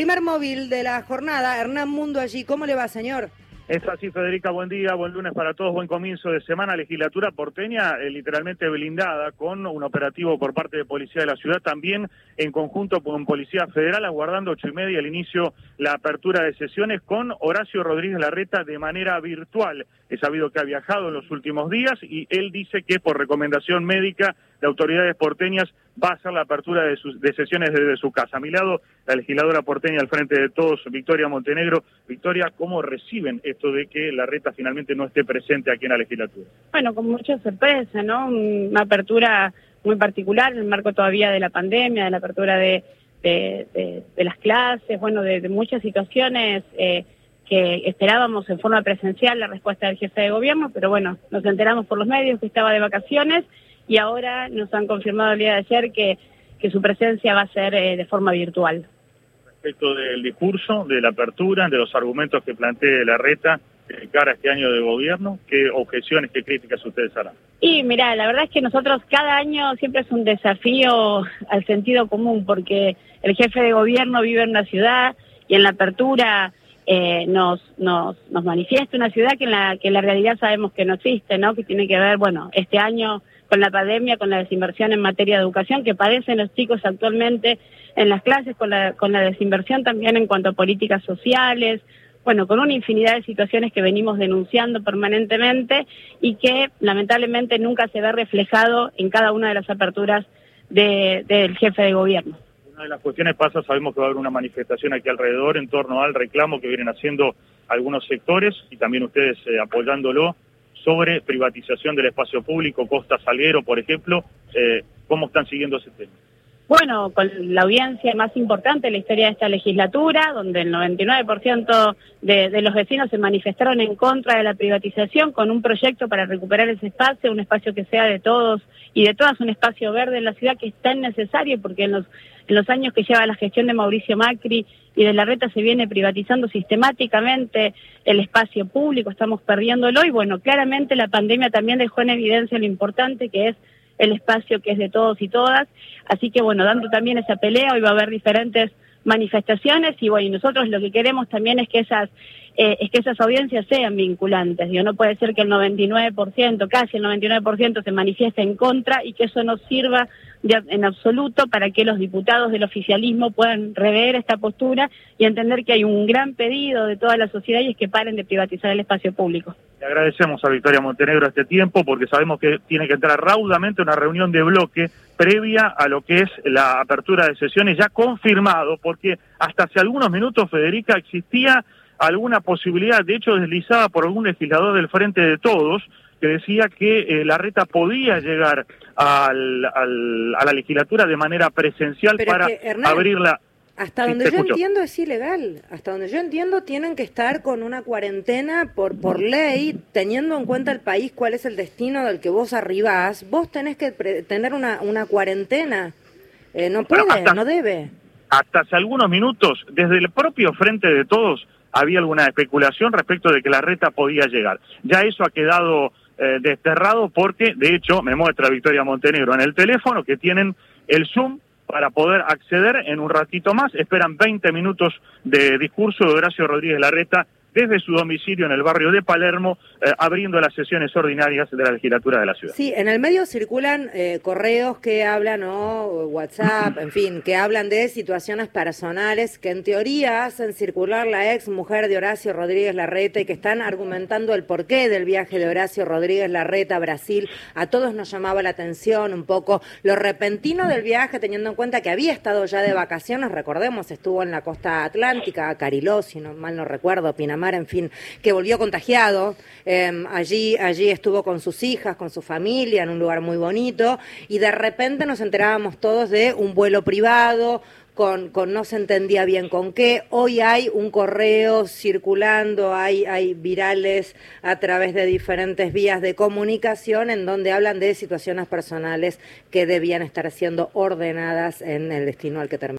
primer móvil de la jornada, Hernán Mundo allí. ¿Cómo le va, señor? Es así, Federica, buen día, buen lunes para todos, buen comienzo de semana. Legislatura porteña literalmente blindada con un operativo por parte de Policía de la Ciudad, también en conjunto con Policía Federal, aguardando 8:30 el inicio, la apertura de sesiones con Horacio Rodríguez Larreta de manera virtual. Es sabido que ha viajado en los últimos días y él dice que por recomendación médica de autoridades porteñas va a hacer la apertura de sesiones desde su casa. A mi lado, la legisladora porteña al frente de todos, Victoria Montenegro. Victoria, ¿cómo reciben esto de que Larreta finalmente no esté presente aquí en la legislatura? Bueno, con mucha sorpresa, ¿no? Una apertura muy particular en el marco todavía de la pandemia, de la apertura de las clases, bueno, de muchas situaciones que esperábamos en forma presencial la respuesta del jefe de gobierno, pero bueno, nos enteramos por los medios que estaba de vacaciones y ahora nos han confirmado el día de ayer que su presencia va a ser de forma virtual. Respecto del discurso, de la apertura, de los argumentos que plantee Larreta de cara a este año de gobierno, ¿qué objeciones, qué críticas ustedes harán? Y mira, la verdad es que nosotros cada año siempre es un desafío al sentido común, porque el jefe de gobierno vive en una ciudad y en la apertura nos manifiesta una ciudad que en la realidad sabemos que no existe, ¿no? Que tiene que ver, bueno, este año con la pandemia, con la desinversión en materia de educación que padecen los chicos actualmente en las clases, con la desinversión también en cuanto a políticas sociales, bueno, con una infinidad de situaciones que venimos denunciando permanentemente y que lamentablemente nunca se ve reflejado en cada una de las aperturas del jefe de gobierno. Una de las cuestiones pasa, sabemos que va a haber una manifestación aquí alrededor en torno al reclamo que vienen haciendo algunos sectores y también ustedes apoyándolo sobre privatización del espacio público, Costa Salguero, por ejemplo. ¿Cómo están siguiendo ese tema? Bueno, con la audiencia más importante de la historia de esta legislatura, donde el 99% de los vecinos se manifestaron en contra de la privatización con un proyecto para recuperar ese espacio, un espacio que sea de todos y de todas, un espacio verde en la ciudad que es tan necesario porque en los años que lleva la gestión de Mauricio Macri y de Larreta se viene privatizando sistemáticamente el espacio público, estamos perdiéndolo y bueno, claramente la pandemia también dejó en evidencia lo importante que es el espacio que es de todos y todas, así que bueno, dando también esa pelea, hoy va a haber diferentes manifestaciones y bueno, y nosotros lo que queremos también es que esas audiencias sean vinculantes, digo, no puede ser que el 99%, casi el 99% se manifieste en contra y que eso no sirva en absoluto para que los diputados del oficialismo puedan rever esta postura y entender que hay un gran pedido de toda la sociedad y es que paren de privatizar el espacio público. Le agradecemos a Victoria Montenegro este tiempo porque sabemos que tiene que entrar raudamente una reunión de bloque previa a lo que es la apertura de sesiones ya confirmado, porque hasta hace algunos minutos, Federica, existía alguna posibilidad, de hecho deslizada por algún legislador del Frente de Todos, que decía que Larreta podía llegar a la legislatura de manera presencial. Pero para Hernán, abrirla. Hasta donde yo entiendo es ilegal, hasta donde yo entiendo tienen que estar con una cuarentena por ley, teniendo en cuenta el país cuál es el destino del que vos arribás, vos tenés que tener una cuarentena, no puede, bueno, no debe. Hasta hace algunos minutos, desde el propio Frente de Todos, había alguna especulación respecto de que Larreta podía llegar. Ya eso ha quedado desterrado porque, de hecho, me muestra Victoria Montenegro en el teléfono que tienen el Zoom para poder acceder en un ratito más. Esperan 20 minutos de discurso de Horacio Rodríguez Larreta desde su domicilio en el barrio de Palermo, abriendo las sesiones ordinarias de la legislatura de la ciudad. Sí, en el medio circulan correos que hablan, o WhatsApp, en fin, que hablan de situaciones personales que en teoría hacen circular la ex mujer de Horacio Rodríguez Larreta y que están argumentando el porqué del viaje de Horacio Rodríguez Larreta a Brasil. A todos nos llamaba la atención un poco lo repentino del viaje, teniendo en cuenta que había estado ya de vacaciones, recordemos, estuvo en la costa atlántica, Cariló, si no mal no recuerdo, Pinamar, en fin, que volvió contagiado, allí estuvo con sus hijas, con su familia, en un lugar muy bonito, y de repente nos enterábamos todos de un vuelo privado, con no se entendía bien con qué. Hoy hay un correo circulando, hay virales a través de diferentes vías de comunicación en donde hablan de situaciones personales que debían estar siendo ordenadas en el destino al que terminó.